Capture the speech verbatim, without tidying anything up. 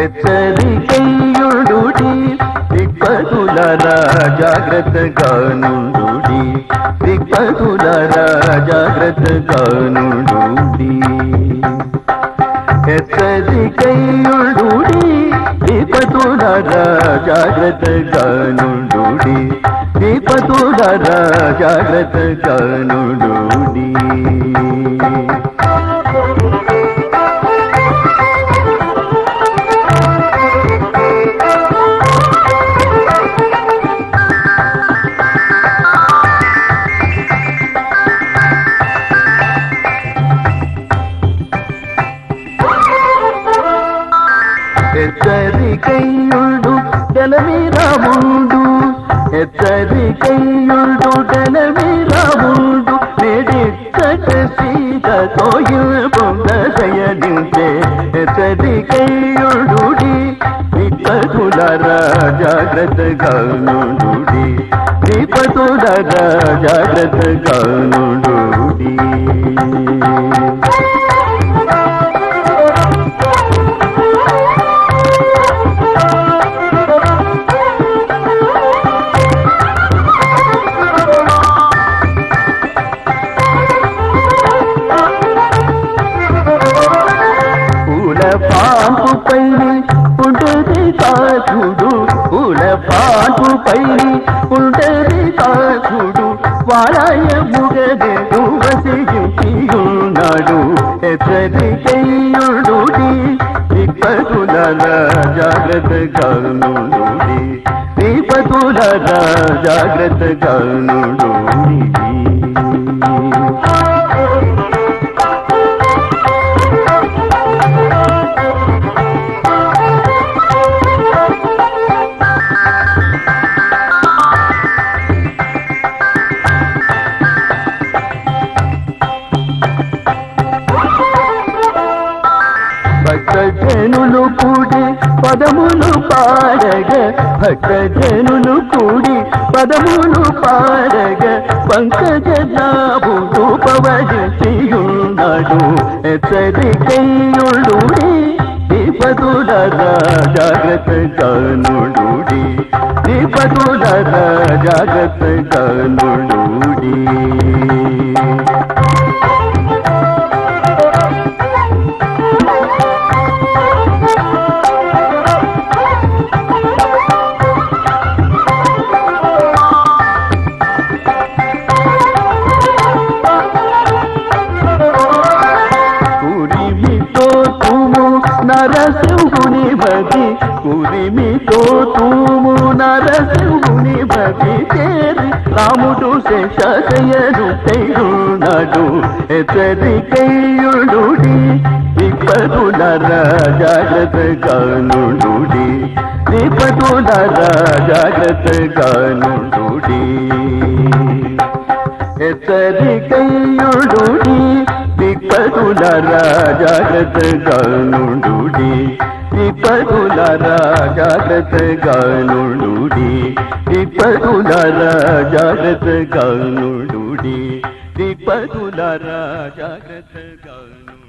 హెచ్చరికయుడుడి దిక్పతులరా జాగ్రత్తగానుండుడి దిక్పతులరా జాగ్రత్తగానుండుడి హెచ్చరికయుడుడి దిక్పతులరా జాగ్రత్తగానుండుడి దిక్పతులరా జాగ్రత్తగానుండుడి హెచ్చరికయుడు తెలమిరాముండు హెచ్చరికయుడు తెలమిరాముండు నేడిచ్చట సీతతో పొందయనించే హెచ్చరికయుడుడి విపతులరా జాగ్రత్తగానుండుడి విపతులరా జాగ్రత్తగానుండుడి పాపు పైని ఉండేది కాచుడు పూల పాపు పైని ఉండేది కాచుడు వారాయ ముగదేడు వసియున్నాడు హెచ్చరికయుడుడి విపతులరా జాగ్రత్తగానుండుడి విపతులరా జాగ్రత్తగానుండుడి భక్తజనులు కూడి పదములు పాడగ భక్తజనులు కూడి పదములు పాడగ పంకజనాభుడు పవజియున్నాడు హెచ్చరికయుడుడి విపతులరా జాగ్రత్తగానుండుడి విపతులరా జాగ్రత్తగానుండుడి నరసింహుని భక్తి కురిమితో తూము నరసింహుని భక్తి చేరి రాముడు శేషశయను తేరున్నాడు హెచ్చరికయుడుడి విపతులరా జాగ్రత్తగానుండుడి విపతులరా జాగ్రత్తగానుండుడి హెచ్చరికయుడుడి విపతులరా జాగ్రత్తగానుండుడి విపతులరా జాగ్రత్తగానుండుడి విపతులరా జాగ్రత్తగానుండుడి విపతులరా జాగ్రత్తగానుండుడి